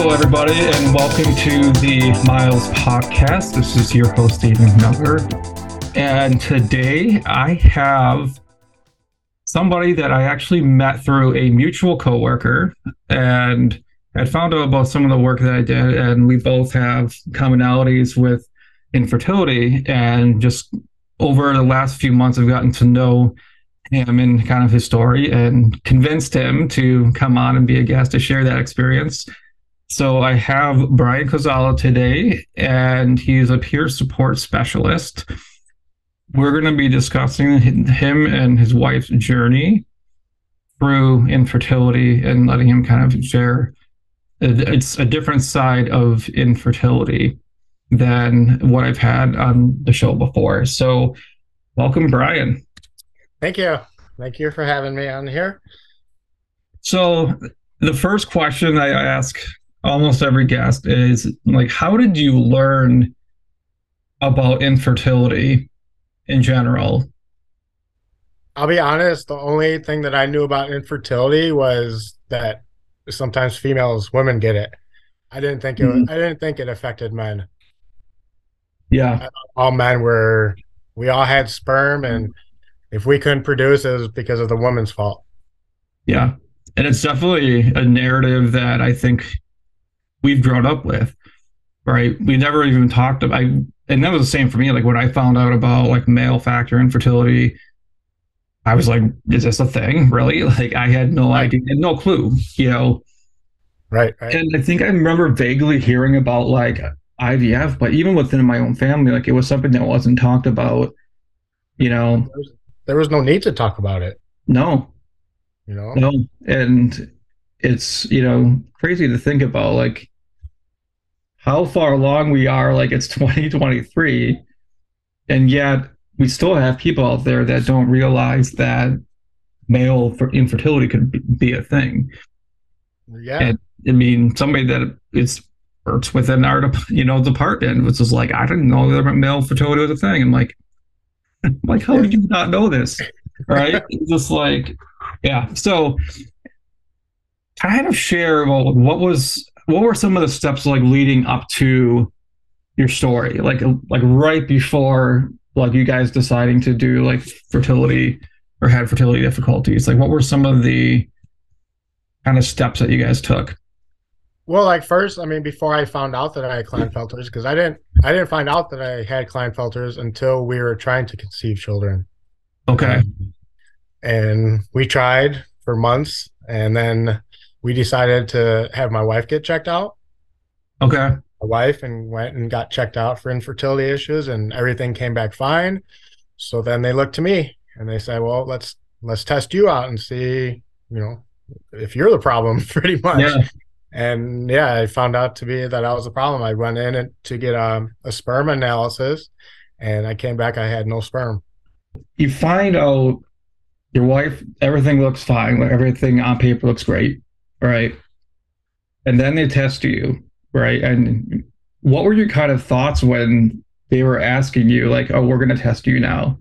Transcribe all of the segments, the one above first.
Hello, everybody, and welcome to the Miles Podcast. This is your host, Stephen Miller. And today I have somebody that I actually met through a mutual coworker and had found out about some of the work that I did. And we both have commonalities with infertility. And just over the last few months, I've gotten to know him and kind of his story and convinced him to come on and be a guest to share that experience. So I have Brian Kozala today, and he's a peer support specialist. We're going to be discussing him and his wife's journey through infertility and letting him kind of share. It's a different side of infertility than what I've had on the show before. So welcome, Brian. Thank you. Thank you for having me on here. So the first question I ask almost every guest is, like, how did you learn about infertility in general? I'll be honest, the only thing that I knew about infertility was that sometimes women get it. I didn't think it affected men. Yeah. All men we all had sperm, and if we couldn't produce, it was because of the woman's fault. Yeah. And it's definitely a narrative that I think we've grown up with, right? We never even talked about, and that was the same for me. Like when I found out about like male factor infertility, I was like, is this a thing? Really? Like I had no idea, no clue, you know? Right. And I think I remember vaguely hearing about like IVF, but even within my own family, like it was something that wasn't talked about, you know? There was no need to talk about it. No. No. And it's, crazy to think about like how far along we are. Like it's 2023, and yet we still have people out there that don't realize that male infertility could be a thing. Yeah. And I mean, somebody that works within our, department was just like, I didn't know that male fertility was a thing. I'm like, how did you not know this? Right? Just like, yeah. So kind of share, well, what were some of the steps like leading up to your story? Like right before like you guys deciding to do like fertility or had fertility difficulties, like what were some of the kind of steps that you guys took? Well, like first, I mean, before I found out that I had Klinefelters, because I didn't find out that I had Klinefelters until we were trying to conceive children. Okay. And we tried for months, and then we decided to have my wife get checked out. Okay. My wife and went and got checked out for infertility issues, and everything came back fine. So then they looked to me and they said, well, let's test you out and see, if you're the problem, pretty much. Yeah. And yeah, I found out to be that I was the problem. I went in to get a sperm analysis, and I came back, I had no sperm. You find out your wife, everything looks fine, like everything on paper looks great, right? And then they test you, right? And what were your kind of thoughts when they were asking you, like, oh, we're going to test you now?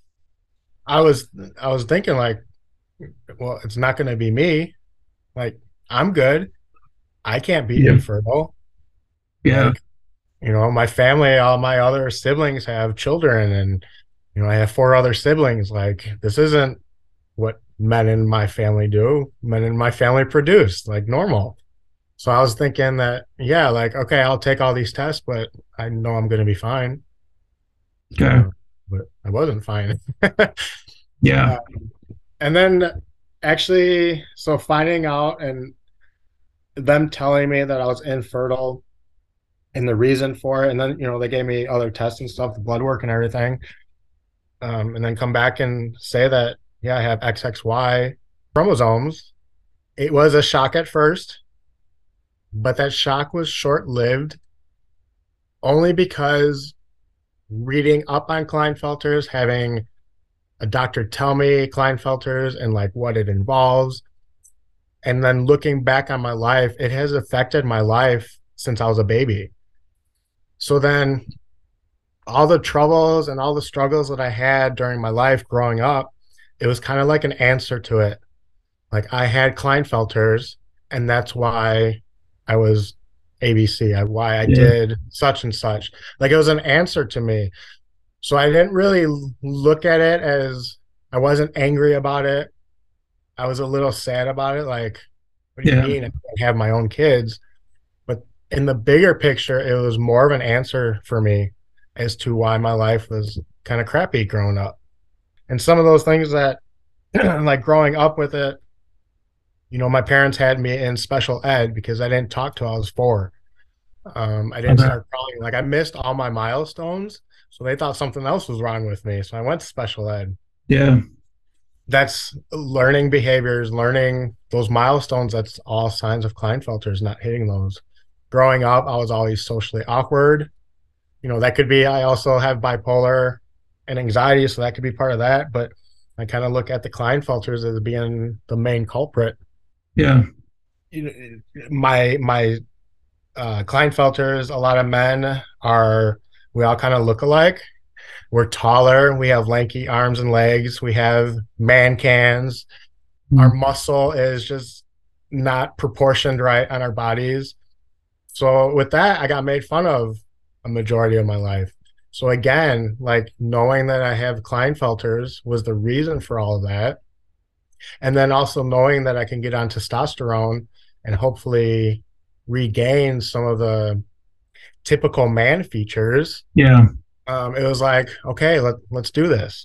I was thinking like, well, it's not going to be me. Like, I'm good. I can't be infertile. Yeah. Like, my family, all my other siblings have children, and, I have 4 other siblings. Like, this isn't what men in my family do. Men in my family produce like normal. So I was thinking that, yeah, like, okay, I'll take all these tests, but I know I'm going to be fine. Okay. But I wasn't fine. Yeah. And then actually, so finding out and them telling me that I was infertile and the reason for it. And then, they gave me other tests and stuff, the blood work and everything. And then come back and say that, yeah, I have XXY chromosomes. It was a shock at first, but that shock was short-lived only because reading up on Klinefelters, having a doctor tell me Klinefelters and like what it involves, and then looking back on my life, it has affected my life since I was a baby. So then all the troubles and all the struggles that I had during my life growing up, it was kind of like an answer to it. Like I had Klinefelters, and that's why I was ABC, why I Yeah. did such and such. Like it was an answer to me. So I didn't really look at it as, I wasn't angry about it. I was a little sad about it. Like, what do you Yeah. mean I can't have my own kids? But in the bigger picture, it was more of an answer for me as to why my life was kind of crappy growing up. And some of those things that, like growing up with it, my parents had me in special ed because I didn't talk till I was 4. I didn't Okay. start crawling. Like I missed all my milestones, so they thought something else was wrong with me. So I went to special ed. Yeah. That's learning behaviors, learning those milestones. That's all signs of Klinefelter's not hitting those. Growing up, I was always socially awkward. That could be, I also have bipolar and anxiety, so that could be part of that. But I kind of look at the Klinefelters as being the main culprit. Yeah. You know, my Klinefelters, a lot of men are, we all kind of look alike. We're taller. We have lanky arms and legs. We have man cans. Our Mm. muscle is just not proportioned right on our bodies. So with that, I got made fun of a majority of my life. So again, like knowing that I have Klinefelters was the reason for all of that. And then also knowing that I can get on testosterone and hopefully regain some of the typical man features. Yeah. It was like, okay, let's do this.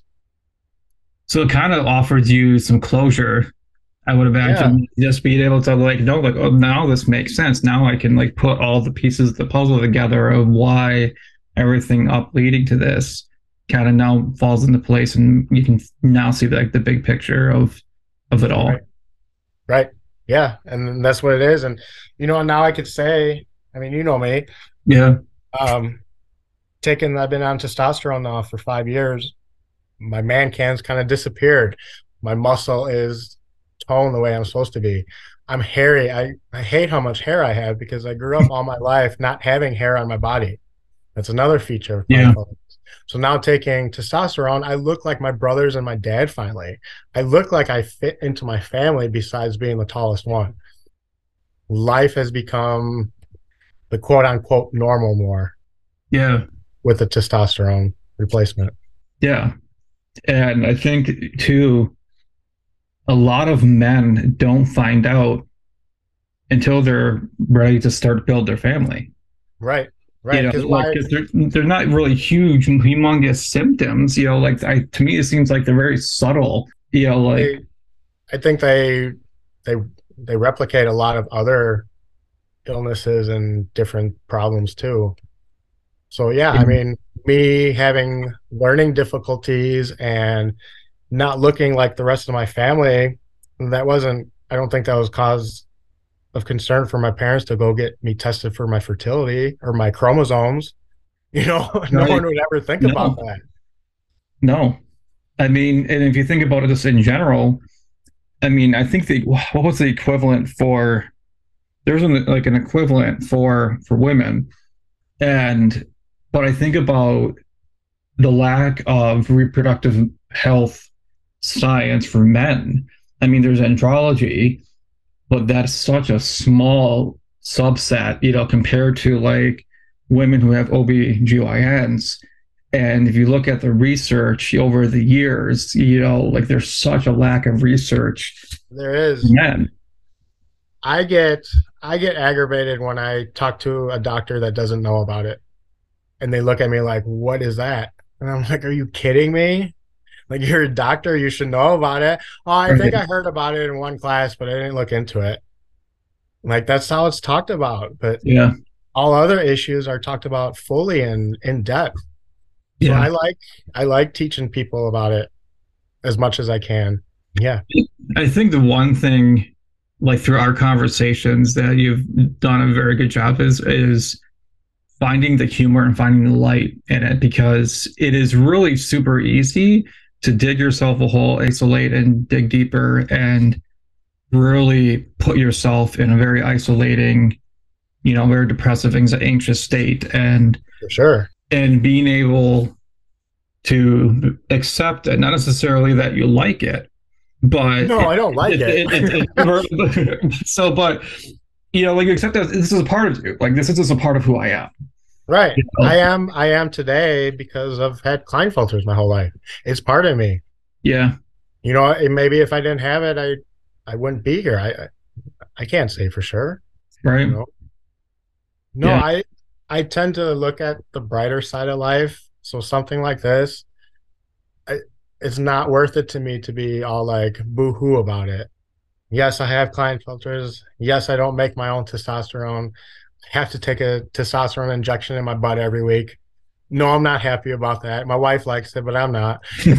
So it kind of offers you some closure, I would Yeah, imagine, just being able to like know, like, oh, now this makes sense. Now I can like put all the pieces of the puzzle together of why everything up leading to this kind of now falls into place, and you can now see like the big picture of it all. right, right. Yeah, and that's what it is. And now I could say, I mean, you know me, Yeah. um, I've been on testosterone now for 5 years. My man cans kind of disappeared. My muscle is toned the way I'm supposed to be. I'm hairy. I hate how much hair I have because I grew up all my life not having hair on my body. That's another feature of Yeah. Klinefelter. So now taking testosterone, I look like my brothers and my dad finally. I look like I fit into my family besides being the tallest one. Life has become the quote unquote normal more Yeah. with the testosterone replacement. Yeah. And I think too, a lot of men don't find out until they're ready to start build their family. Right. Right. Because Like why 'cause they're not really huge and humongous symptoms. Like to me, it seems like they're very subtle. Like they I think they they replicate a lot of other illnesses and different problems too. So yeah, I mean, me having learning difficulties and not looking like the rest of my family, that wasn't, I don't think that was cause of concern for my parents to go get me tested for my fertility or my chromosomes. No right? one would ever think about No, that. no. I mean, and if you think about it just in general, I mean, I think what was the equivalent for? There's like an equivalent for women, and but I think about the lack of reproductive health science for men. I mean, there's andrology, but that's such a small subset, compared to like women who have OBGYNs. And if you look at the research over the years, like there's such a lack of research There for is. men. I get I get aggravated when I talk to a doctor that doesn't know about it and they look at me like, "What is that?" And I'm like, "Are you kidding me? Like you're a doctor, you should know about it." "Oh, I think Right. I heard about it in one class, but I didn't look into it." Like that's how it's talked about, but Yeah. all other issues are talked about fully and in depth. So Yeah. I like teaching people about it as much as I can. Yeah, I think the one thing, like through our conversations, that you've done a very good job is finding the humor and finding the light in it, because it is really super easy to dig yourself a hole, isolate, and dig deeper, and really put yourself in a very isolating, very depressive, anxious state, for sure. and being able to accept it, not necessarily that you like it, but No, I don't like it. so, but like accept that this is a part of you. Like this is just a part of who I am. Right. You know? I am today because I've had Kleinfelters my whole life. It's part of me. Yeah. Maybe if I didn't have it, I wouldn't be here. I can't say for sure. Right. You know. No, Yeah. I tend to look at the brighter side of life. So something like this, I, it's not worth it to me to be all like boo-hoo about it. Yes, I have Kleinfelters. Yes, I don't make my own testosterone. I have to take a testosterone injection in my butt every week. No, I'm not happy about that. My wife likes it, but I'm not.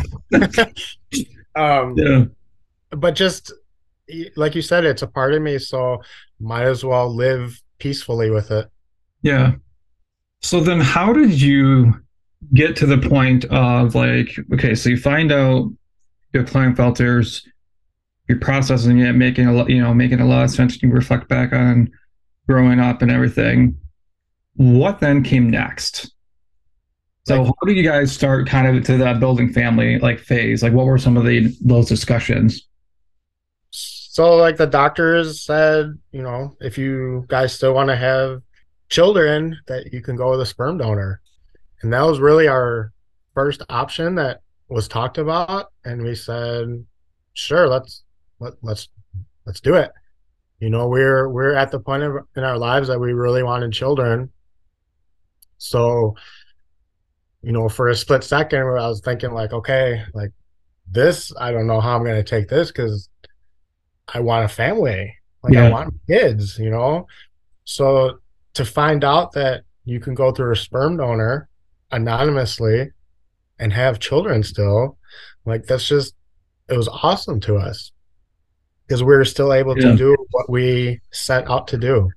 um, Yeah. but just like you said, it's a part of me, so might as well live peacefully with it. Yeah. So then how did you get to the point of like, okay, so you find out your Klinefelters, you're processing it, making a lot, making a lot of sense. You reflect back on growing up and everything. What then came next? So Like, how did you guys start kind of to that building family like phase? Like what were some of those discussions? so like the doctors said, if you guys still want to have children, that you can go with a sperm donor. And that was really our first option that was talked about. And we said, sure, let's let's do it. We're at the point in our lives that we really wanted children. So, for a split second, I was thinking like, okay, like this, I don't know how I'm going to take this because I want a family. Like I Yeah. want kids. So to find out that you can go through a sperm donor anonymously and have children still, like it was awesome to us because we were still able to Yeah. do what we set out to do.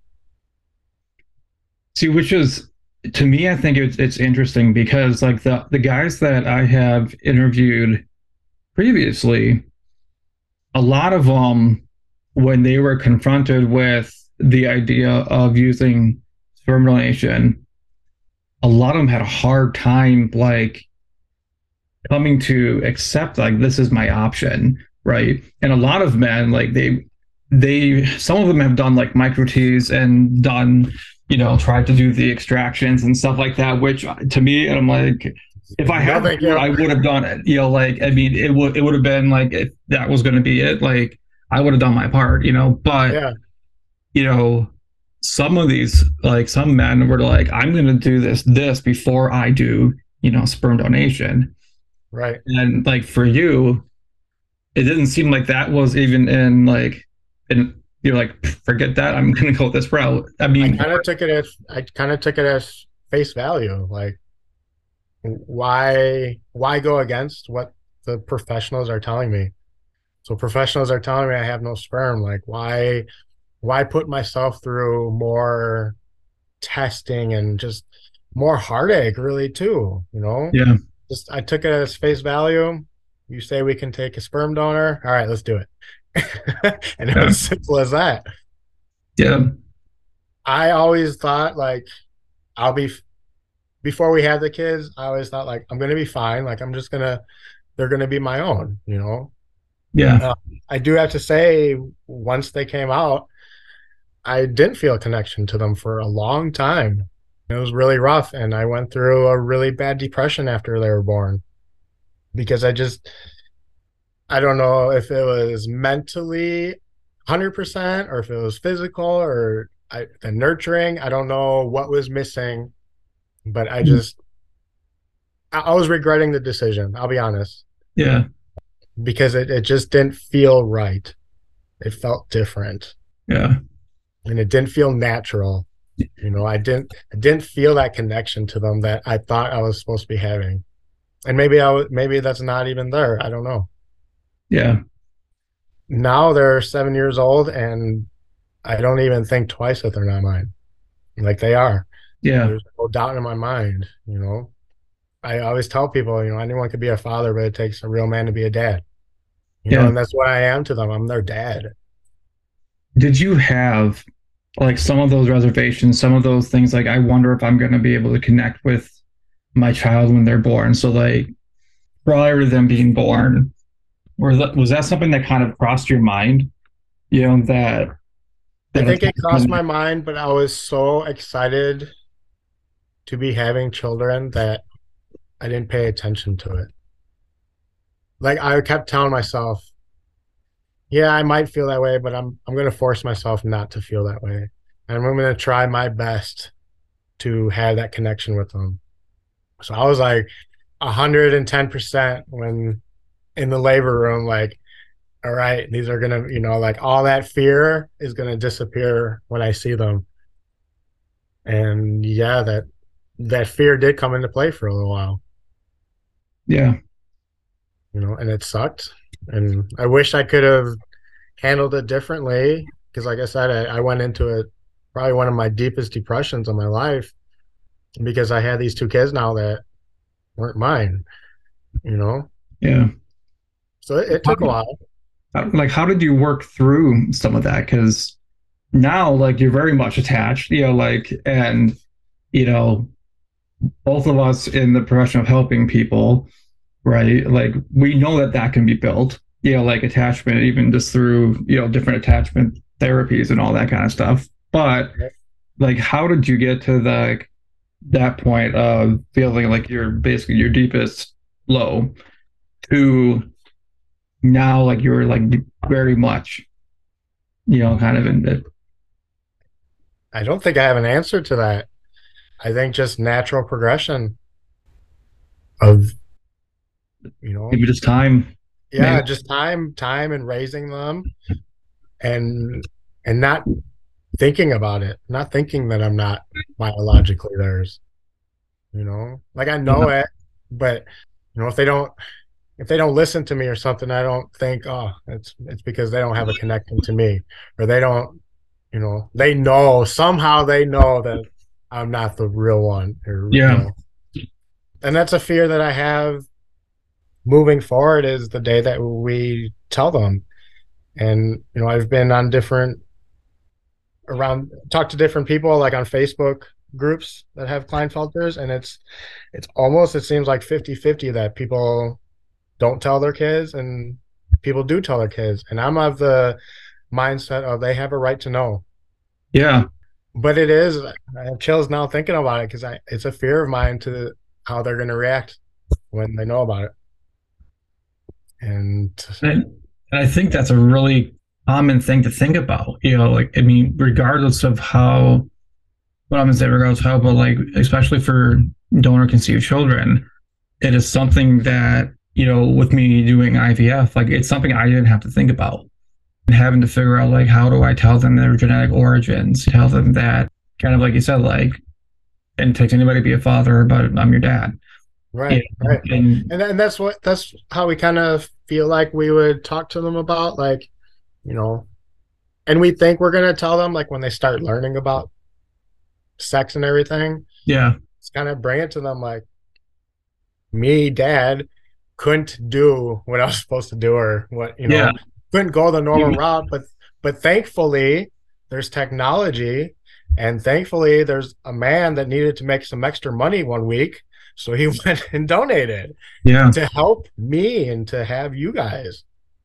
See, which is to me, I think it's interesting because like the guys that I have interviewed previously, a lot of them, when they were confronted with the idea of using sperm donation, a lot of them had a hard time like coming to accept like this is my option, right? And a lot of men like they some of them have done like micro T's and done tried to do the extractions and stuff like that, which to me I'm like if I No, had thank you. I would have done it. Like I mean it would have been like if that was going to be it, like I would have done my part, but Yeah, you know some of these like some men were like I'm going to do this before I do sperm donation. right. And like for you, it didn't seem like that was even in like, and you're like, forget that. I'm gonna go this route. I mean, I kind of took it as face value. Like, why go against what the professionals are telling me? So professionals are telling me I have no sperm. Like, why put myself through more testing and just more heartache, really, too? yeah, Just I took it as face value. You say we can take a sperm donor. All right, let's do it. And it yeah, was simple as that. yeah, I always thought like I'll be before we had the kids, I always thought like I'm gonna be fine. Like they're gonna be my own. yeah, Uh, I do have to say, once they came out, I didn't feel a connection to them for a long time. It was really rough, and I went through a really bad depression after they were born because I don't know if it was mentally 100% or if it was physical or the nurturing. I don't know what was missing, but I was regretting the decision. I'll be honest yeah, because it just didn't feel right. It felt different yeah, and it didn't feel natural. I didn't feel that connection to them that I thought I was supposed to be having. And maybe that's not even there. I don't know. yeah, Now they're 7 years old and I don't even think twice that they're not mine. Like they are. yeah, There's no doubt in my mind. I always tell people, anyone could be a father, but it takes a real man to be a dad. yeah. And that's what I am to them. I'm their dad. Did you have like some of those reservations, some of those things like I wonder if I'm going to be able to connect with my child when they're born? So like prior to them being born, was that something that kind of crossed your mind? That I that think it crossed attachment. my mind, but I was so excited to be having children that I didn't pay attention to it. Like I kept telling myself, yeah, I might feel that way, but I'm going to force myself not to feel that way. And I'm going to try my best to have that connection with them. So I was like 110% when in the labor room, like, all right, these are gonna, like all that fear is gonna disappear when I see them. And yeah, that fear did come into play for a little while, Yeah. and it sucked. And I wish I could have handled it differently because, like I said, I went into it probably one of my deepest depressions of my life because I had these two kids now that weren't mine, you know. Yeah. So it took a while. Like, how did you work through some of that? Because now, like, you're very much attached, like, and, you know, both of us in the profession of helping people, right? Like, we know that that can be built, like attachment, even just through, different attachment therapies and all that kind of stuff. But, like, how did you get to that point of feeling like you're basically your deepest low to now, like, you're like very much, kind of in it? I don't think I have an answer to that. I think just natural progression of, you know, Maybe just time, maybe. yeah, just time and raising them and not thinking about it, not thinking that I'm not biologically theirs, Like I know Yeah. it, but if they don't listen to me or something, I don't think, oh, it's because they don't have a connection to me or they don't, they know somehow they know that I'm not the real one or, Yeah. and that's a fear that I have moving forward is the day that we tell them. And, I've been on different talk to different people like on Facebook groups that have Klinefelters, and it's almost, it seems like 50-50 that people don't tell their kids and people do tell their kids. And I'm of the mindset of they have a right to know. Yeah. But it is, I have chills now thinking about it because it's a fear of mine to how they're going to react when they know about it. And And I think that's a really common thing to think about. Like, I mean, regardless of how, what I'm gonna say, regardless of how, but like, especially for donor conceived children, it is something that, with me doing IVF, like, it's something I didn't have to think about. And having to figure out, like, how do I tell them their genetic origins, tell them that, kind of like you said, like, and it takes anybody to be a father, but I'm your dad. right, right. And And that's how we kind of feel like we would talk to them about, like, you know, and we think we're going to tell them like when they start learning about sex and everything, yeah, it's kind of bring it to them like me, dad, couldn't do what I was supposed to do or what, yeah, couldn't go the normal route. But thankfully there's technology and thankfully there's a man that needed to make some extra money one week. So he went and donated yeah, to help me and to have you guys.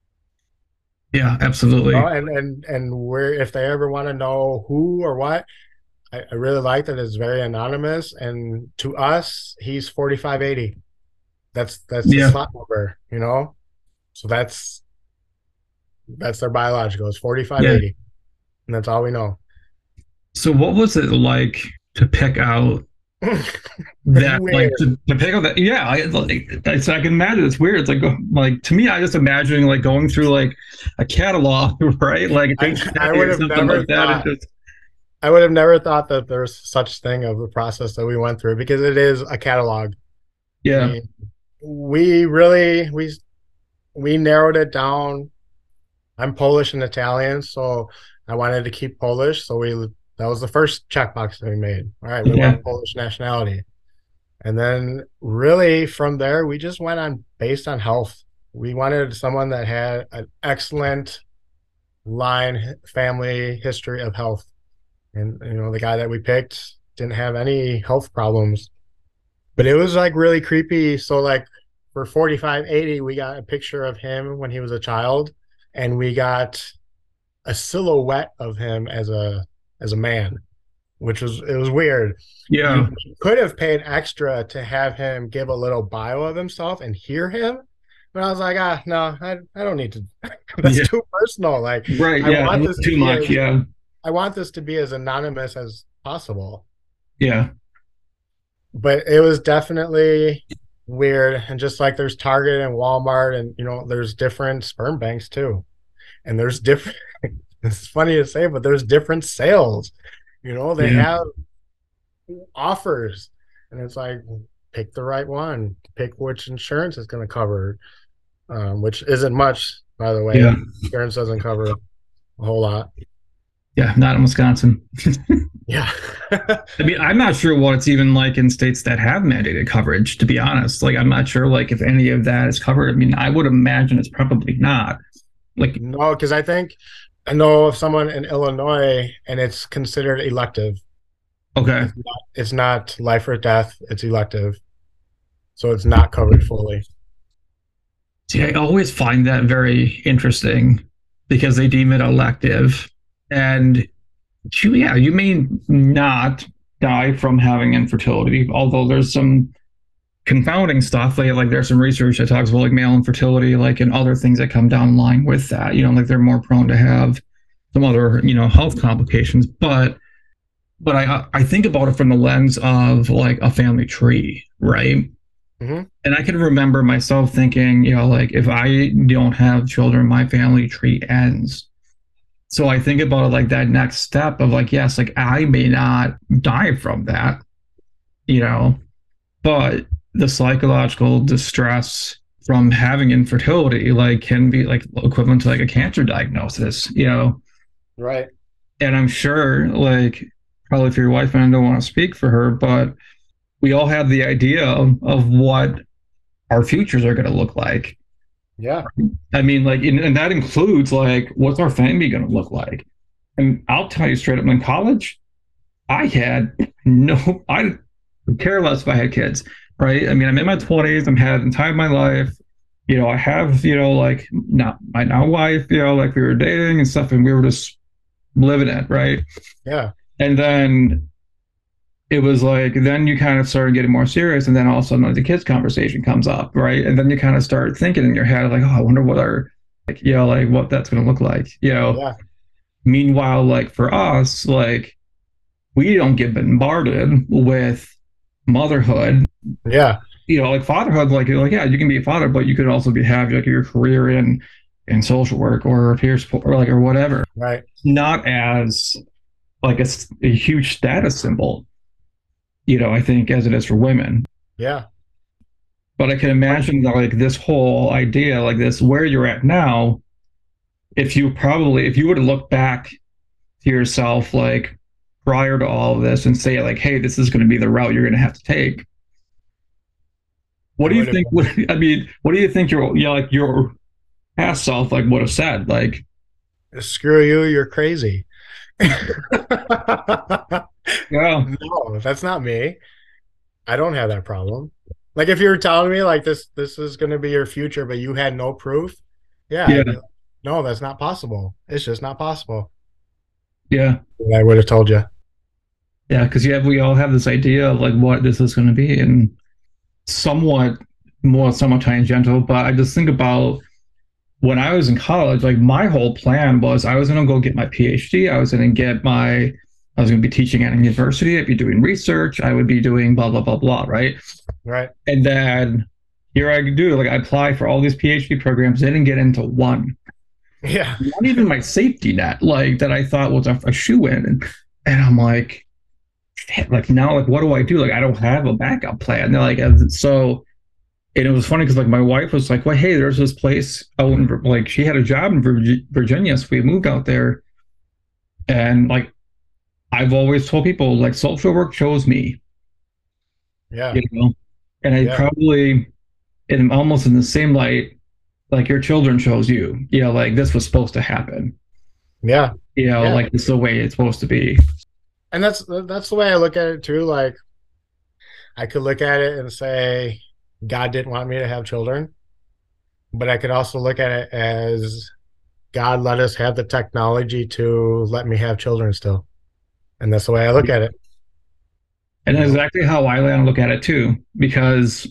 yeah, absolutely. And where if they ever want to know who or what, I really like that it's very anonymous. And to us, he's 4580. That's the Yeah. slot number. So that's their biological. It's Yeah. 4580. And that's all we know. So what was it like to pick out that, like, Weird. to pick out that? Yeah, I can imagine it's weird. It's like to me, I just imagining like going through like a catalog, right? Like a I, I dictionary would or have something never like that, and thought just I would have never thought that there's such thing of the process that we went through because it is a catalog. I yeah, mean, we really we narrowed it down. I'm Polish and Italian, so I wanted to keep Polish. So that was the first checkbox that we made. All right, we yeah, want Polish nationality. And then really from there, we just went on based on health. We wanted someone that had an excellent line family history of health. And the guy that we picked didn't have any health problems. But it was like really creepy. So like for 4580, we got a picture of him when he was a child, and we got a silhouette of him as a man, which was it was weird. You Yeah. could have paid extra to have him give a little bio of himself and hear him. But I was like, no, I don't need to. That's Yeah. too personal. Like, Right. I Yeah. want this to Too be much. as Yeah. I want this to be as anonymous as possible. Yeah. But it was definitely weird. And just like there's Target and Walmart, and there's different sperm banks too. And there's different it's funny to say, but there's different sales. They Yeah. have offers, and it's like pick the right one, pick which insurance is going to cover, which isn't much, by the Yeah. way. Insurance doesn't cover a whole lot. Yeah. Not in Wisconsin. Yeah. I mean, I'm not sure what it's even like in states that have mandated coverage, to be honest. Like, I'm not sure, like, if any of that is covered. I mean, I would imagine it's probably not. Like, No, because I know of someone in Illinois, and it's considered elective. okay. It's not life or death. It's elective, so it's not covered fully. See, I always find that very interesting because they deem it elective. And yeah, you may not die from having infertility, although there's some confounding stuff. Like there's some research that talks about like male infertility, like and other things that come down the line with that. Like they're more prone to have some other, health complications. But I think about it from the lens of like a family tree, right? Mm-hmm. And I can remember myself thinking, like if I don't have children, my family tree ends. So I think about it like that next step of like, yes, like I may not die from that, but the psychological distress from having infertility like can be like equivalent to like a cancer diagnosis. Right. And I'm sure like probably for your wife, and I don't want to speak for her, but we all have the idea of what our futures are going to look like. Yeah. I mean, like, and that includes like, what's our family going to look like? And I'll tell you straight up, in college, I could care less if I had kids, right? I mean, I'm in my 20s, I'm having the time of my life. I have, like not my now wife, like we were dating and stuff, and we were just living it, right? Yeah. And then it was like, then you kind of started getting more serious, and then all of a sudden like, the kids conversation comes up, right? And then you kind of start thinking in your head, like, oh, I wonder what our, like, like what that's going to look like, Yeah. Meanwhile, like for us, like we don't get bombarded with motherhood. Yeah. Like fatherhood, like yeah, you can be a father, but you could also have like your career in social work or peer support or like or whatever. Right. Not as like a huge status symbol, I think, as it is for women. Yeah. But I can imagine that like this whole idea, like this, where you're at now, if you were to look back to yourself like prior to all of this and say like, hey, this is going to be the route you're going to have to take. What do you think? I mean, what do you think your past self like would have said? Like, screw you, you're crazy. yeah, No, that's not me. I don't have that problem. Like if you were telling me like this is going to be your future, but you had no proof, yeah, yeah, I'd be like, no, that's not possible. It's just not possible. yeah, I would have told you. yeah, because we all have this idea of like what this is going to be, and somewhat tangential. But I just think about when I was in college, like my whole plan was I was going to go get my PhD. I was going to be teaching at a university. I'd be doing research. I would be doing blah, blah, blah, blah. Right. Right. And then here I do, like I apply for all these PhD programs. They didn't get into one. Yeah. Not even my safety net, like that I thought was a shoe in. And I'm like, like now, like, what do I do? Like, I don't have a backup plan. They're like, so, and it was funny because like my wife was like, well, hey, there's this place out in, like she had a job in Virginia. So we moved out there. And like, I've always told people like social work chose me, Yeah. and I Yeah. probably, in almost in the same light, like your children chose you, like this was supposed to happen, Yeah. Yeah. like it's the way it's supposed to be. And that's the way I look at it too. Like I could look at it and say, God didn't want me to have children, but I could also look at it as God let us have the technology to let me have children still. And that's the way I look at it. And that's exactly how I look at it too, because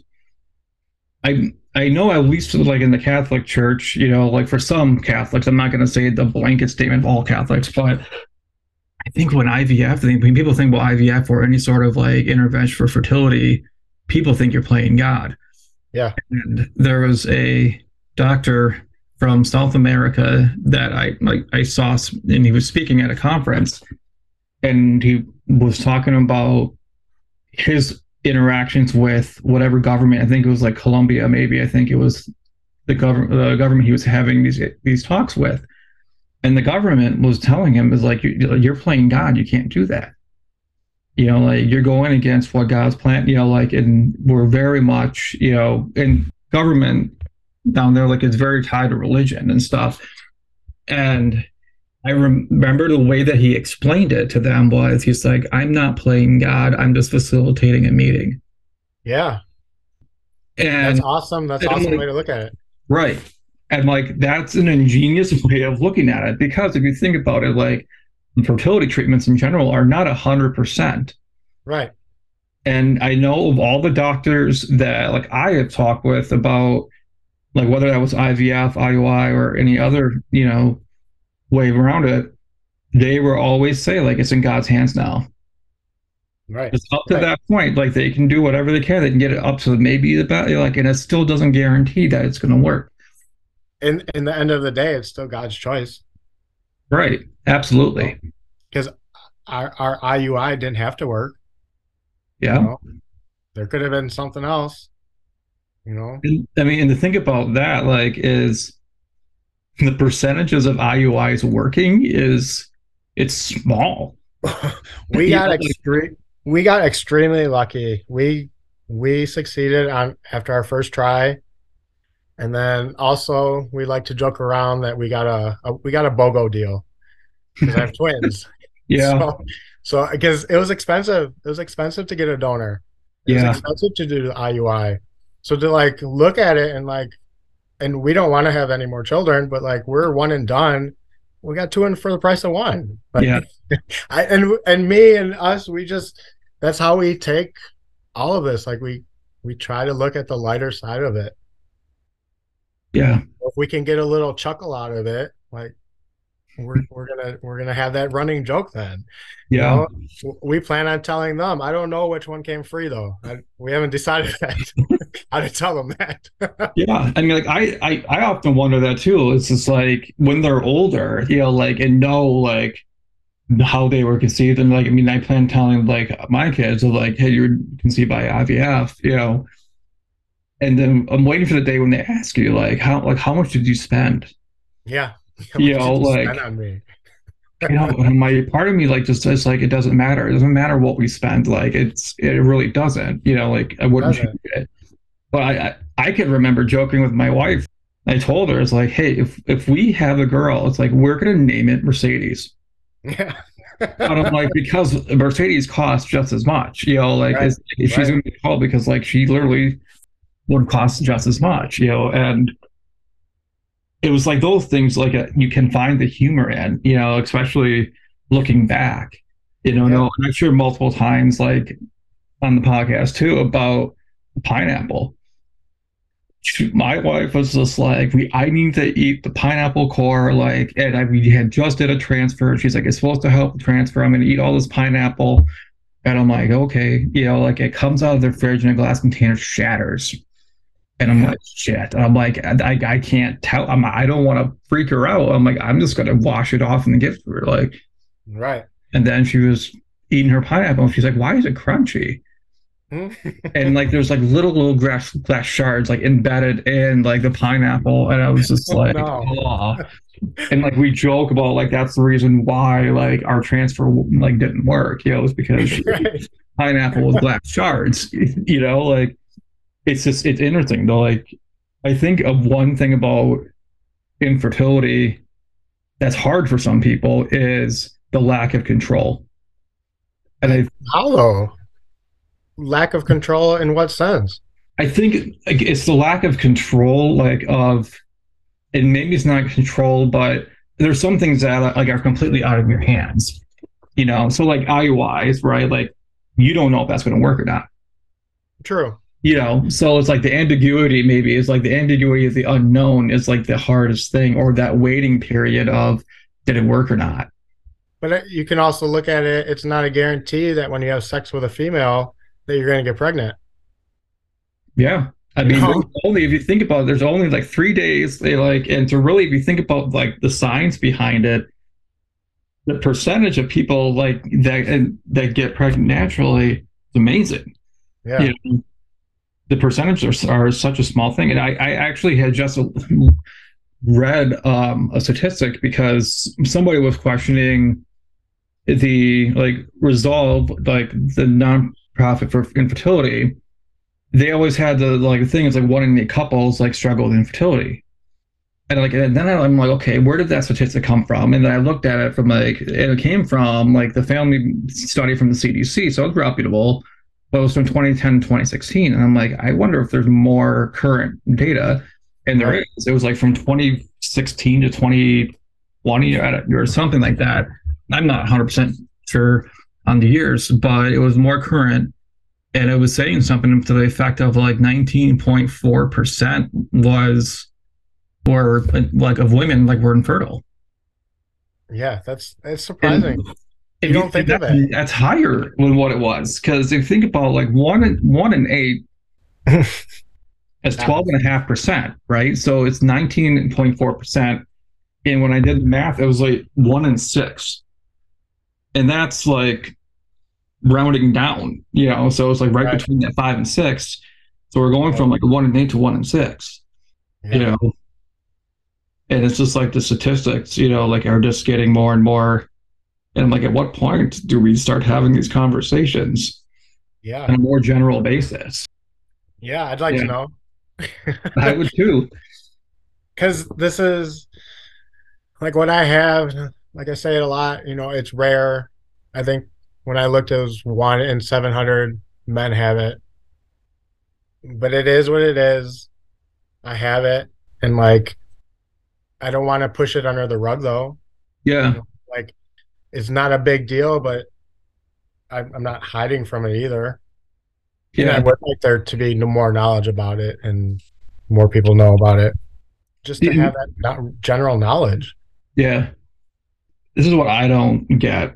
I know at least like in the Catholic Church, like for some Catholics, I'm not going to say the blanket statement of all Catholics, but I think when when people think about IVF or any sort of like intervention for fertility, people think you're playing God. Yeah. And there was a doctor from South America that I saw, and he was speaking at a conference, and he was talking about his interactions with whatever government. I think it was like Colombia, maybe. I think it was the government he was having these talks with, and the government was telling him, is like, you're playing God. You can't do that. Like you're going against what God's plan. Like, and we're very much, in government down there, like it's very tied to religion and stuff. And I remember the way that he explained it to them was, he's like, I'm not playing God. I'm just facilitating a meeting. Yeah. And that's awesome. That's an awesome way to look at it. Right. And like, that's an ingenious way of looking at it, because if you think about it, like fertility treatments in general are not 100%. Right. And I know of all the doctors that like I have talked with about, like whether that was IVF, IUI, or any other, way around it, they will always say like it's in God's hands now. Right. It's up to that point. Like they can do whatever they can. They can get it up to maybe the best, like, and it still doesn't guarantee that it's going to work. In the end of the day, it's still God's choice. Right. Absolutely. Because our IUI didn't have to work. Yeah. There could have been something else. And, I mean, and to think about that, like, is the percentages of IUIs working it's small. we got extremely lucky. We succeeded after our first try, and then also we like to joke around that we got a BOGO deal because I have twins. Yeah. So because it was expensive to get a donor. It was expensive to do the IUI. So to like look at it and we don't want to have any more children, but like we're one and done. We got two in for the price of one. But yeah. and me and us, that's how we take all of this. Like we try to look at the lighter side of it. Yeah. If we can get a little chuckle out of it, like we're gonna have that running joke then. Yeah. We plan on telling them. I don't know which one came free though. We haven't decided that. How to tell them that. Yeah, I mean, like I often wonder that too. It's just like when they're older, like, and know like how they were conceived, and like, I mean, I plan telling like my kids of like, hey, you're conceived by IVF, and then I'm waiting for the day when they ask you like how much did you spend? Yeah, like spend on me. And my part of me like just says like it doesn't matter. It doesn't matter what we spend. Like it really doesn't. Like I wouldn't change it. But I can remember joking with my wife. I told her, it's like, hey, if we have a girl, it's like we're gonna name it Mercedes. Yeah. And I'm like, because Mercedes costs just as much, like right. She's gonna be called because like she literally would cost just as much, and it was like those things like you can find the humor in, especially looking back, No, I'm sure multiple times like on the podcast too about pineapple. My wife was just like, I need to eat the pineapple core, like, and we had just did a transfer. She's like, it's supposed to help the transfer. I'm going to eat all this pineapple. And I'm like, okay, like it comes out of the fridge in a glass container, shatters. And I'm like, shit. And I'm like, I can't tell. I don't want to freak her out. I'm like, I'm just going to wash it off and give it to her. Like, right. And then she was eating her pineapple. And she's like, why is it crunchy? And like there's like little glass shards like embedded in like the pineapple, and I was just like, oh. And like we joke about like that's the reason why like our transfer like didn't work, it was because pineapple with glass shards, like it's interesting though. Like I think of one thing about infertility that's hard for some people is the lack of control. And how though? Lack of control in what sense? I think it's the lack of control, like and maybe it's not control, but there's some things that like are completely out of your hands, you know. So like IUIs, right? Like you don't know if that's going to work or not, True. you know. So it's like the ambiguity, maybe is like the ambiguity of the unknown is like the hardest thing, or that waiting period of did it work or not. But you can also look at it. It's not a guarantee that when you have sex with a female that you're going to get pregnant. Yeah. I You mean, know? there's only, if you think about it, there's only like 3 days. They like, and to really, if you think about like the science behind it, the percentage of people like that and that get pregnant naturally is amazing. Yeah. You know, the percentages are such a small thing. And I actually had just read a statistic because somebody was questioning the like Resolve, like the nonprofit for infertility. They always had the like thing is like 1 in 8 couples like struggle with infertility. And then I'm like, okay, where did that statistic come from? And then I looked at it from like, and it came from like the family study from the CDC, so it's reputable, but it was from 2010 to 2016. And I'm like, I wonder if there's more current data. And there Right. is. It was like from 2016 to 2020 or something like that. I'm not 100% sure on the years, but it was more current. And it was saying something to the effect of like 19.4% was or like of women like were infertile. Yeah. That's And surprising. You if you don't think of it. that's higher than what it was. Because if you think about like one in eight is Yeah. 12.5%, right? So it's 19.4%. And when I did the math, it was like 1 in 6. And that's like rounding down, you know. So it's like right Right. between that 5 and 6. So we're going Right. from like a 1 in 8 to 1 in 6, you Yeah. know. And it's just like the statistics, you know, like are just getting more and more. And I'm like, at what point do we start having these conversations Yeah. on a more general basis? Yeah. I'd like Yeah, to know. I would too. Because this is like what I have. Like I say it a lot, it's rare. I think when I looked, it was 1 in 700 men have it, but it is what it is. I have it. And like, I don't want to push it under the rug though. Yeah, Like it's not a big deal, but I'm not hiding from it either. And I yeah. would like there to be more knowledge about it and more people know about it, just to have that general knowledge. Yeah. This is what I don't get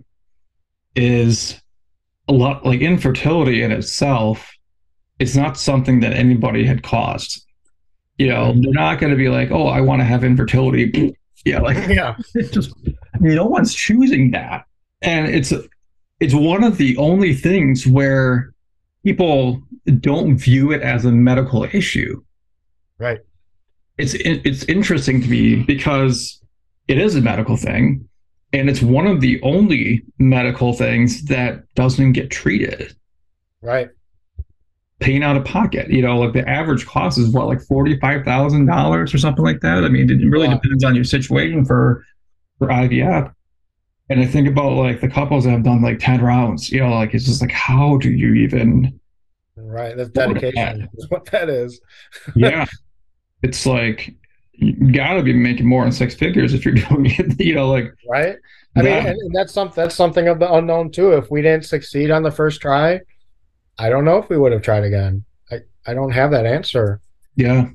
is a lot like infertility in itself. It's not something that anybody had caused. You know, Mhm. they're not going to be like, oh, I want to have infertility. Yeah, like Yeah, it's just no one's choosing that. And it's one of the only things where people don't view it as a medical issue. right. It's interesting to me because it is a medical thing, and it's one of the only medical things that doesn't get treated. Right. Paying out of pocket, you know, like the average cost is what, like $45,000 or something like that. I mean, it really Well, depends on your situation for IVF. And I think about like the couples that have done like 10 rounds, you know, like it's just like, how do you even right. That's afford that? dedication. Is what that is. Yeah. It's like, you gotta be making more than 6 figures if you're doing it, you know, like Right. I mean, that. and that's something of the unknown too. If we didn't succeed on the first try, I don't know if we would have tried again. I don't have that answer. Yeah.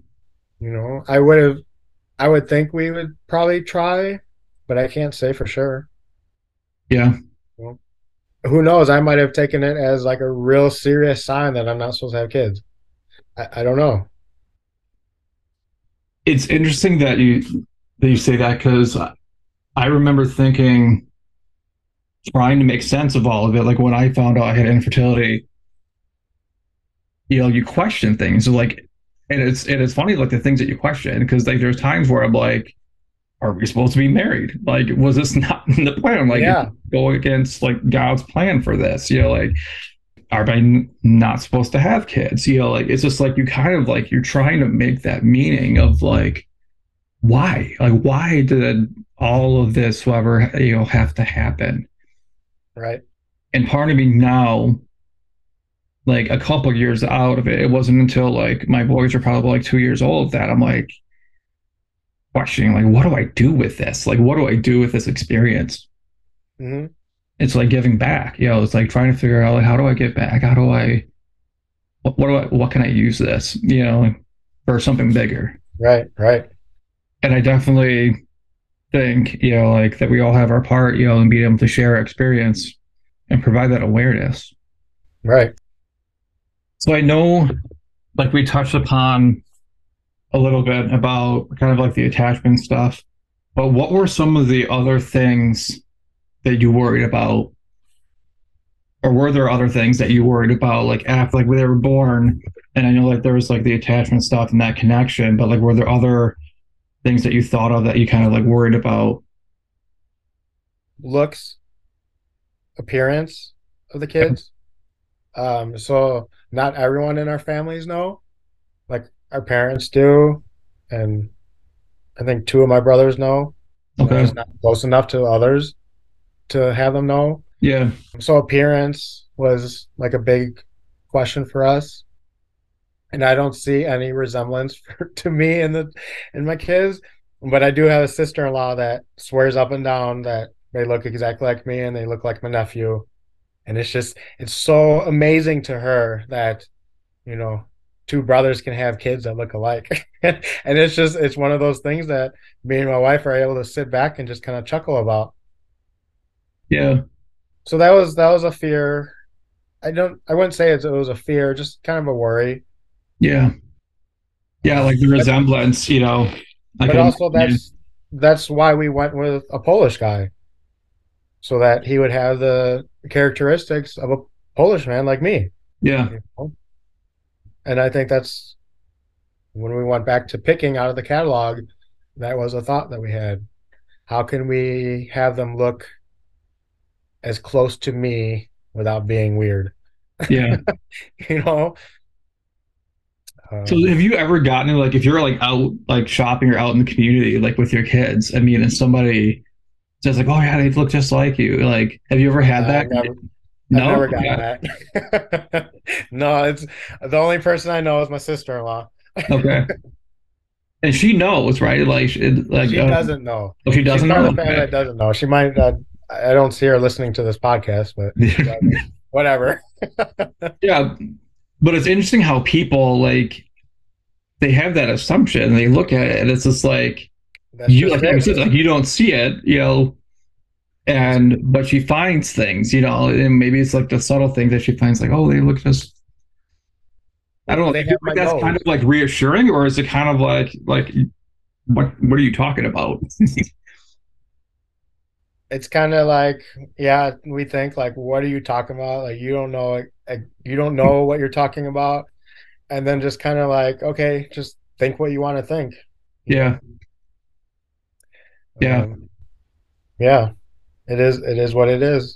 I would think we would probably try, but I can't say for sure. Yeah. Well, who knows? I might have taken it as like a real serious sign that I'm not supposed to have kids. I don't know. It's interesting that you say that because I remember thinking, trying to make sense of all of it. Like when I found out I had infertility, you know, you question things like, and it's funny like the things that you question because like there's times where I'm like, are we supposed to be married? Like, was this not in the plan? Like, Yeah. go against like God's plan for this? You know, like, are I not supposed to have kids? You know, like it's just like you kind of like you're trying to make that meaning of like why, like why did all of this ever have to happen? Right. And part of me now, like a couple years out of it, it wasn't until like my boys are probably like 2 years old that I'm like, questioning, like, what do I do with this? Like, what do I do with this experience? Hmm. It's like giving back. It's like trying to figure out, like, how do I give back? How do I what can I use this, for something bigger? Right, right, And I definitely think, like that we all have our part, and being able to share our experience and provide that awareness. right. So I know, like we touched upon a little bit about kind of like the attachment stuff, but what were some of the other things that you worried about, or were there other things that you worried about, like after, like when they were born? And I know like there was like the attachment stuff and that connection, but like were there other things that you thought of that you kind of like worried about? Looks, appearance of the kids. So not everyone in our families know. Like our parents do, and I think two of my brothers know, Okay. just not close enough to others to have them know. Yeah. So appearance was like a big question for us, and I don't see any resemblance to me in my kids. But I do have a sister-in-law that swears up and down that they look exactly like me and they look like my nephew. And it's so amazing to her that, you know, two brothers can have kids that look alike. And it's one of those things that me and my wife are able to sit back and just kind of chuckle about. Yeah. So that was a fear. I wouldn't say it was a fear, just kind of a worry. Yeah. Yeah. Like the But resemblance, I but can also imagine. that's why we went with a Polish guy, so that he would have the characteristics of a Polish man like me. Yeah. You know? And I think that's when we went back to picking out of the catalog, that was a thought that we had. How can we have them look as close to me without being weird? Yeah. You know? So Um, have you ever gotten like if you're like out like shopping or out in the community like with your kids, I mean, and somebody says like, "Oh yeah, they look just like you." Like, have you ever had that? I've never I've No? never gotten Yeah. that. No, it's the only person I know is my sister-in-law. Okay. And she knows, right? Like, She doesn't know. oh, she She's doesn't part know. of the family Okay. that doesn't know. She might. I don't see her listening to this podcast, but whatever. Yeah, but it's interesting how people like they have that assumption and they look at it and it's just like That's you just like you it. said, like you don't see it, It's, and but she finds things, and maybe it's like the subtle thing that she finds like, oh, they look just I don't know. they Do you have my think that's kind of nose. like reassuring, or is it kind of like what are you talking about? It's kind of like, yeah, we think like, what are you talking about? Like, you don't know what you're talking about, and then just kind of like, okay, just think what you want to think, you know? Yeah, yeah. Um, yeah, it is what it is.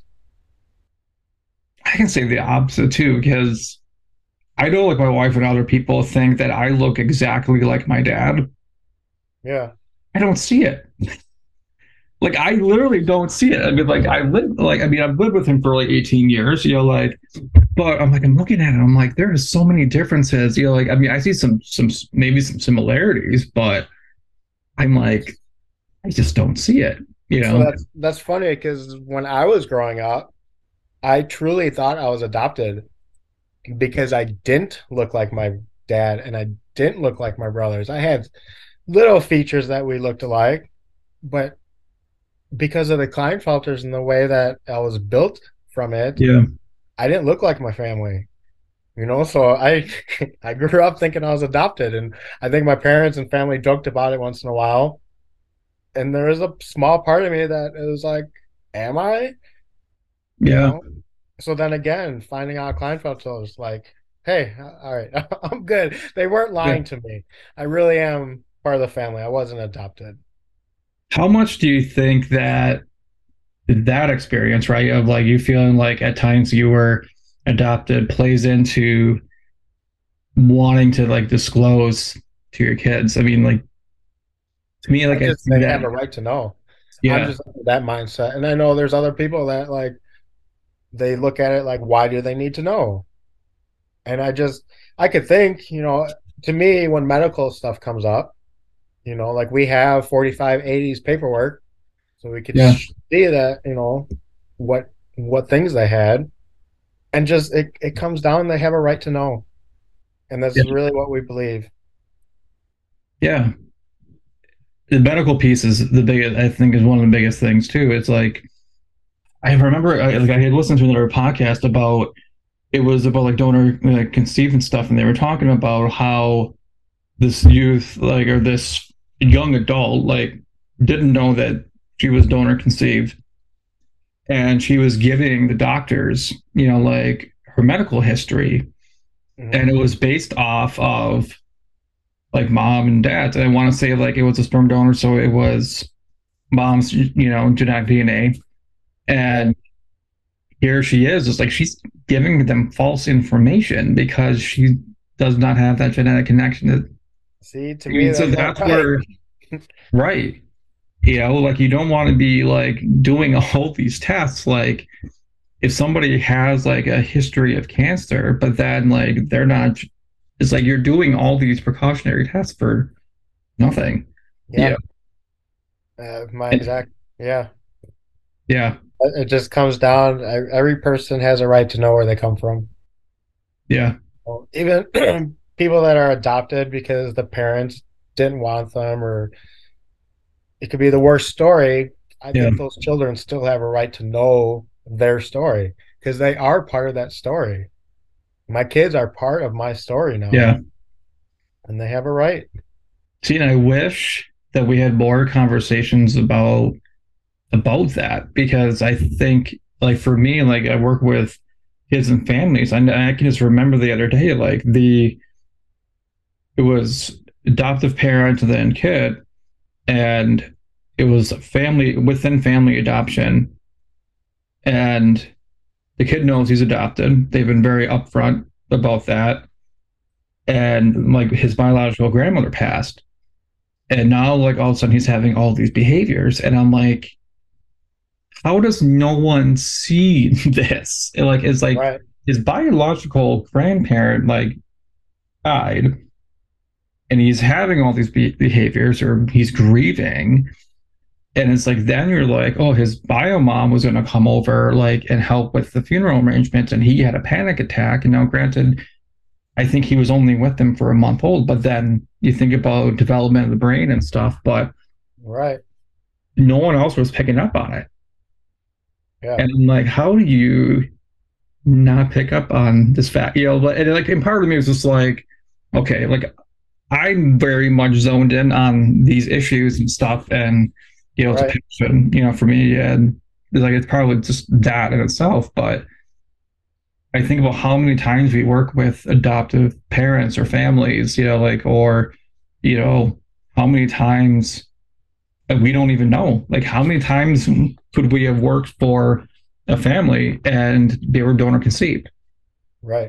I can say the opposite too, because I know like my wife and other people think that I look exactly like my dad. Yeah, I don't see it. Like I literally don't see it. I mean, like I've lived with him for like 18 years, like, but I'm looking at it, I'm like, there are so many differences, like, I mean, I see some maybe some similarities, but I'm like, I just don't see it, so that's funny because when I was growing up, I truly thought I was adopted because I didn't look like my dad and I didn't look like my brothers. I had little features that we looked alike, but because of the Kleinfelters and the way that I was built from it, Yeah. I didn't look like my family. So I I grew up thinking I was adopted, and I think my parents and family joked about it once in a while. And there is a small part of me that is like, am I? You Yeah. know? So then again, finding out Kleinfelter was like, hey, all right, I'm good. They weren't Yeah. lying to me. I really am part of the family. I wasn't adopted. How much do you think that experience, right, of like you feeling like at times you were adopted plays into wanting to like disclose to your kids? I mean, like to me, I like I just see they that. have a right to know. I'm Yeah. just that mindset. And I know there's other people that like they look at it like, why do they need to know? And I could think, to me, when medical stuff comes up, Like we have 4580's paperwork, so we could Yeah. see that, what things they had. And just it comes down, they have a right to know. And that's Yeah. really what we believe. Yeah. The medical piece is the biggest, I think, is one of the biggest things too. It's like, I remember I had listened to another podcast about, it was about like donor conceived and stuff. And they were talking about how this youth, like, or this young adult, like, didn't know that she was donor conceived, and she was giving the doctors, like, her medical history, Mm-hmm. and it was based off of like mom and dad. And I want to say like it was a sperm donor, so it was mom's, genetic DNA. Yep. And here she is, it's like she's giving them false information because she does not have that genetic connection. See, to me, So that's not that's right. where, right, like, you don't want to be like doing all these tests. Like, if somebody has like a history of cancer, but then like they're not, it's like you're doing all these precautionary tests for nothing. Yeah. Yep. My exact, yeah. Yeah. It just comes down. Every person has a right to know where they come from. Yeah. Well, even people that are adopted because the parents didn't want them, or it could be the worst story. I Yeah. think those children still have a right to know their story because they are part of that story. My kids are part of my story now, Yeah. and they have a right. See, and I wish that we had more conversations about that, because I think, like, for me, like, I work with kids and families. I can just remember the other day, like, it was adoptive parent and then kid, and it was family within family adoption, and the kid knows he's adopted. They've been very upfront about that, and like his biological grandmother passed, and now like all of a sudden he's having all these behaviors, and I'm like, how does no one see this? Like, it's like Right, his biological grandparent like died, and he's having all these behaviors, or he's grieving. And it's like, then you're like, oh, his bio mom was going to come over like and help with the funeral arrangements, and he had a panic attack. And now, granted, I think he was only with them for a month old, but then you think about development of the brain and stuff, but right, no one else was picking up on it. yeah, And I'm like, how do you not pick up on this fact? And like, and part of me was just like, okay, like, I'm very much zoned in on these issues and stuff, and it's a right, passion, for me, and it's like, it's probably just that in itself. But I think about how many times we work with adoptive parents or families, like, or you know, how many times we don't even know, like, how many times could we have worked for a family and they were donor conceived? right,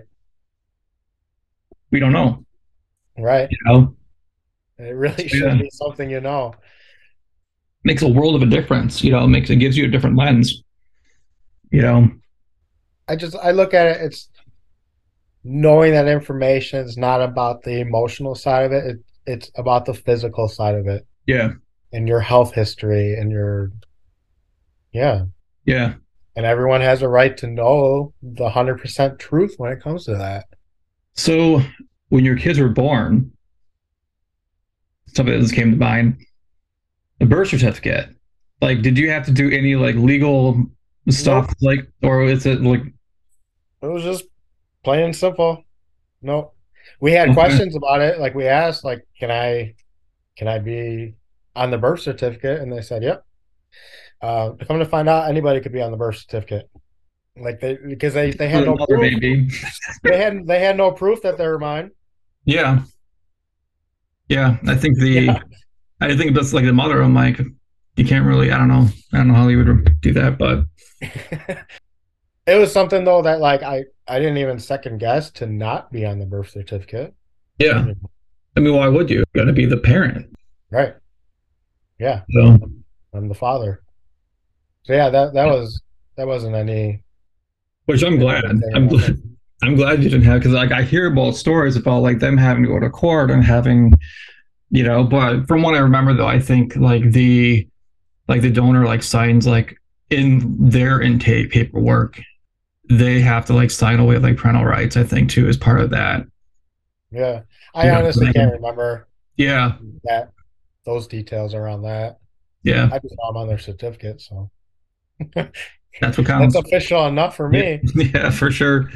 We don't know, right. you know. It really So, should yeah, be something you know. makes a world of a difference. It gives you a different lens. You know. I look at it. It's knowing that information is not about the emotional side of it. It's about the physical side of it Yeah. and your health history and yeah. Yeah. And everyone has a right to know the 100% truth when it comes to that. So when your kids were born, something that just came to mind, the birth certificate. Like, did you have to do any like legal stuff, Nope. like, or is it like, It was just plain and simple. Nope. We had okay, questions about it. Like we asked, like, can I be on the birth certificate? And they said, yep. Come to find out, anybody could be on the birth certificate. Like because they for had the no mother proof. maybe? They had no proof that they were mine. Yeah. Yeah. Yeah. I think that's like the mother. I'm like, you can't really, I don't know how you would do that, but It was something though that like I didn't even second guess to not be on the birth certificate. yeah. I mean, why would you? You're gonna be the parent. Right. Yeah. So, I'm the father. So yeah, that wasn't any which I'm glad. good thing I'm about it. glad. I'm glad you didn't have, because like I hear about stories about like them having to go to court and having But from what I remember though, I think like the donor like signs like in their intake paperwork, they have to like sign away like parental rights, I think too, as part of that. Yeah. I Yeah. honestly can't remember Yeah. that those details around that. Yeah. I just saw them on their certificate, so That's what that's counts. official enough for Yeah. me. Yeah, for sure.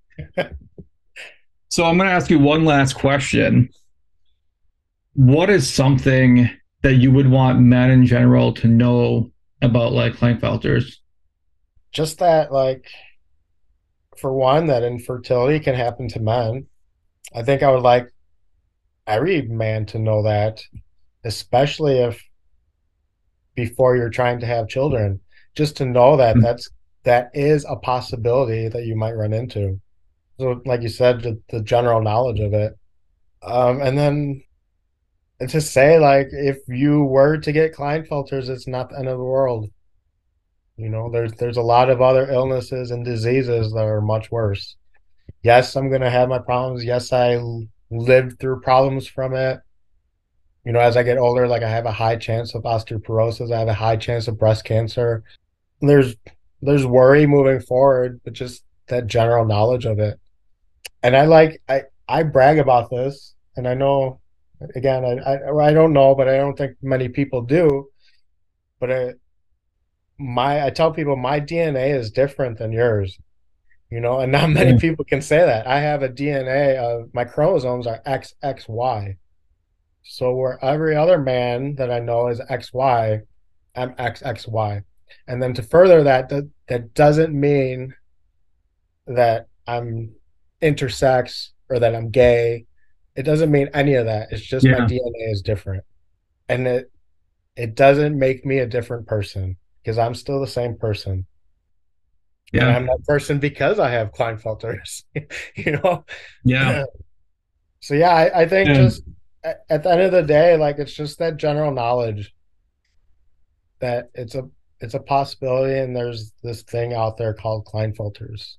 So I'm going to ask you one last question. What is something that you would want men in general to know about like Kleinfelters? Just that, like, for one, that infertility can happen to men. I think I would like every man to know that, especially if before you're trying to have children, just to know that that is a possibility that you might run into. So, like you said, the general knowledge of it, and then to say like if you were to get Klinefelters, it's not the end of the world. There's a lot of other illnesses and diseases that are much worse. Yes, I'm gonna have my problems. Yes, lived through problems from it. As I get older, like I have a high chance of osteoporosis. I have a high chance of breast cancer. There's there's worry moving forward, but just that general knowledge of it. And I brag about this, and I know, again, I don't know, but I don't think many people do. But I tell people my DNA is different than yours, and not many Yeah. people can say that. I have a DNA of my chromosomes are XXY. So where every other man that I know is XY, I'm XXY. And then to further that doesn't mean that I'm intersex or that I'm gay. It doesn't mean any of that. It's just my Yeah. DNA is different. And it doesn't make me a different person because I'm still the same person. And Yeah. I'm that person because I have Klinefelters, you know? Yeah. So yeah, I think Yeah. just at the end of the day, like it's just that general knowledge that it's a possibility and there's this thing out there called Klinefelters.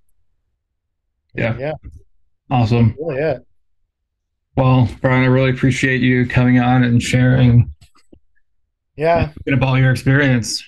And Yeah. yeah, that's Awesome. really it. Well, Brian, I really appreciate you coming on and sharing Yeah. about your experience.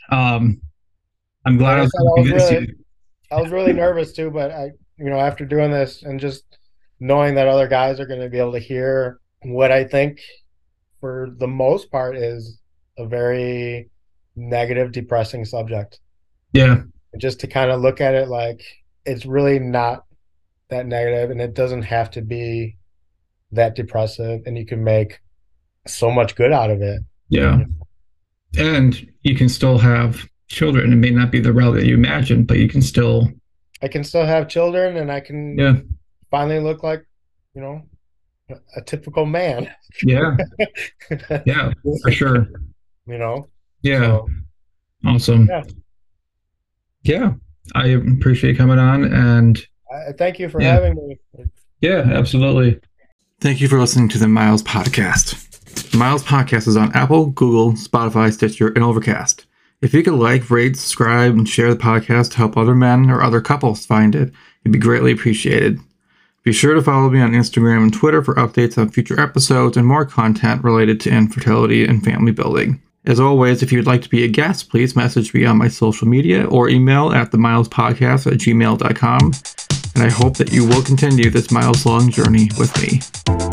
I'm glad Like I I was said, able to convince you. I was really nervous too, but after doing this and just knowing that other guys are going to be able to hear what I think for the most part is a very negative, depressing subject. Yeah. And just to kind of look at it like it's really not that negative and it doesn't have to be that depressive and you can make so much good out of it. Yeah. And you can still have children. It may not be the route that you imagined, but you can still, I can still have children and I can yeah. finally look like, you know, a typical man. Yeah. Yeah, for sure. you know. Yeah. So Awesome. yeah, Yeah. I appreciate you coming on and I thank you for yeah. having me. Yeah, absolutely. Thank you for listening to the Miles Podcast. The Miles Podcast is on Apple, Google, Spotify, Stitcher, and Overcast. If you could like, rate, subscribe, and share the podcast to help other men or other couples find it, it'd be greatly appreciated. Be sure to follow me on Instagram and Twitter for updates on future episodes and more content related to infertility and family building. As always, if you'd like to be a guest, please message me on my social media or email at themilespodcast@gmail.com. And I hope that you will continue this miles-long journey with me.